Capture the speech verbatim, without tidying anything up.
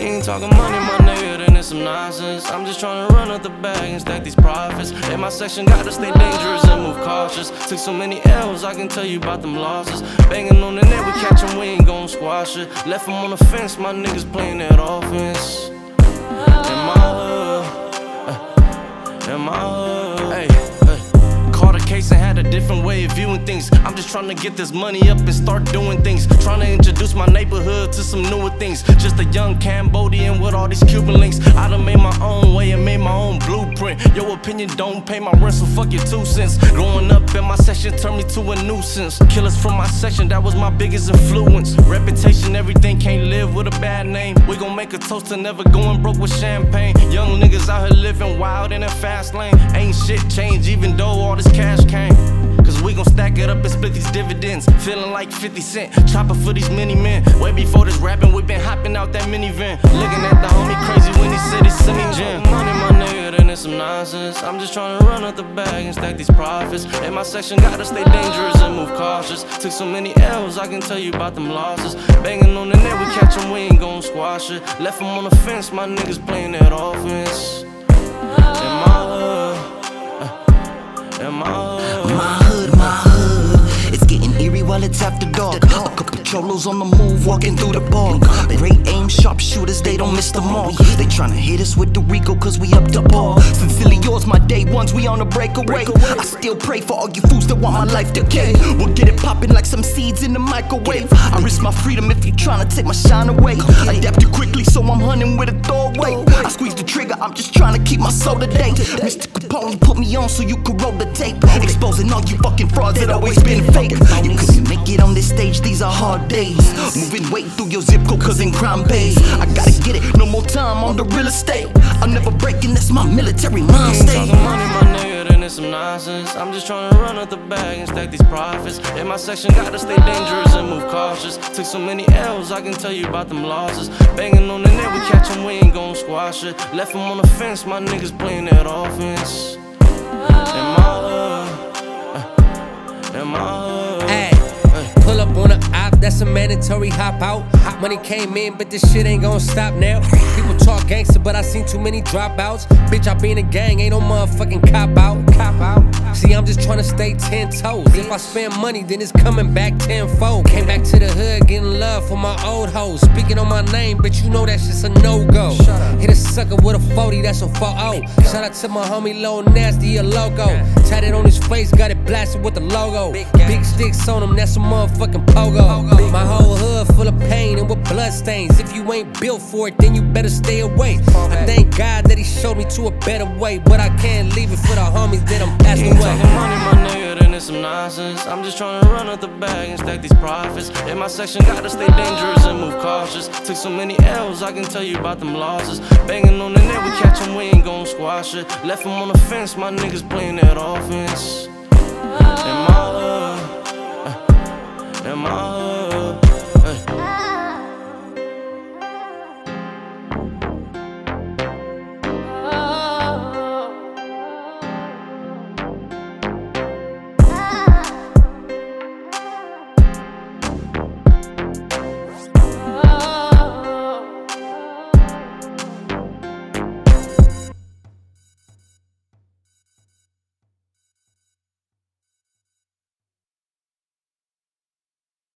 You ain't talking money, my nigga, then it's some nonsense. I'm just trying to run up the bag and stack these profits. In my section, gotta stay dangerous and move cautious. Took so many L's, I can tell you about them losses. Banging on the net, we catch 'em, we ain't gon' squash it. Left 'em on the fence, my niggas playing that offense. In my hood, uh, in my hood, hey, hey. Caught a case and had a different way of viewing things. I'm just trying to get this money up and start doing things. Trying to introduce my neighborhood to some newer things. Just a young Cambodian with all these Cuban links. I done made my own way and made my own blueprint. Your opinion don't pay my rent, so fuck your two cents. Growing up in my section turned me to a nuisance. Killers from my section, that was my biggest influence. Reputation, everything, can't live with a bad name. We gon' make a toast to never going broke with champagne. Young niggas out here living wild in a fast lane. Ain't shit changed even though all this cash came. Cause we gon' stack it up and split these dividends. Feeling like fifty cent, chopper for these many men. Way before this rapping, we been hopping out that minivan. Looking at the homie crazy when he said he sent me gym. Money, my nigga, then it's some nonsense. I'm just trying to run up the bag and stack these profits. In my section, gotta stay dangerous and move cautious. Took so many L's, I can tell you about them losses. Banging on the net, we catch 'em, we ain't gon' squash it. Left 'em on the fence, my niggas playing that offense. In my hood, uh, in my hood. My hood, my hood, it's getting eerie while it's after dark. A couple patrollers on the move, walking through the park. Great aim, sharpshooters, they don't miss the mark. They tryna hit us with the Rico, cause we up to par. Sincerely yours, my day ones, we on a breakaway. I still pray for all you fools that want my life decay. We'll get it popping like some seeds in the microwave. I risk my freedom if you tryna take my shine away. Adapted quickly, so I'm hunting with a throwaway. I squeeze the trigger, I'm just tryna keep my soul today. Mister Capone put me on so you could roll the tape. Exposing all you fucking frauds that always been fake. You couldn't make it on this stage, these are hard days. Moving weight through your zip code, cause in crime pays. I gotta get it, no more time on the real estate. I'm never breaking, that's my military mind state. You ain't talking money, my nigga, then it's some nonsense. I'm just trying to run up the bag and stack these profits. In my section, gotta stay dangerous and move cautious. Took so many L's, I can tell you about them losses. Banging on the net, we catch 'em, we ain't gon' squash it. Left 'em on the fence, my niggas playing that offense. In my hood, uh, in my hood. Ay, pull up on a op, that's a mandatory hop out. Hot money came in, but this shit ain't gon' stop now. People talk gangster, but I seen too many dropouts. Bitch, I be in a gang, ain't no motherfucking cop out. Cop out. See, I'm just tryna stay ten toes. If I spend money, then it's coming back tenfold. Came back to the hood, getting love for my old hoes. Speaking on my name, but you know that's just a no-go. Hit a sucker with a forty, that's a four oh. Shout out to my homie Lil Nasty, a logo. Tatted on his face, got it blasted with the logo. Big sticks on him, that's a motherfucking pogo. My whole hood full of pain and with blood stains. If you ain't built for it, then you better stay away. I thank God that he showed me to a better way, but I can't leave it for the homies that I'm passing away. Talking money, my nigga, then it's some nonsense. I'm just trying to run up the bag and stack these profits. In my section, gotta stay dangerous and move cautious. Took so many L's, I can tell you about them losses. Banging on the net, we catch 'em, we ain't gon' squash it. Left 'em on the fence, my niggas playing that offense. In my hood, uh, in my hood.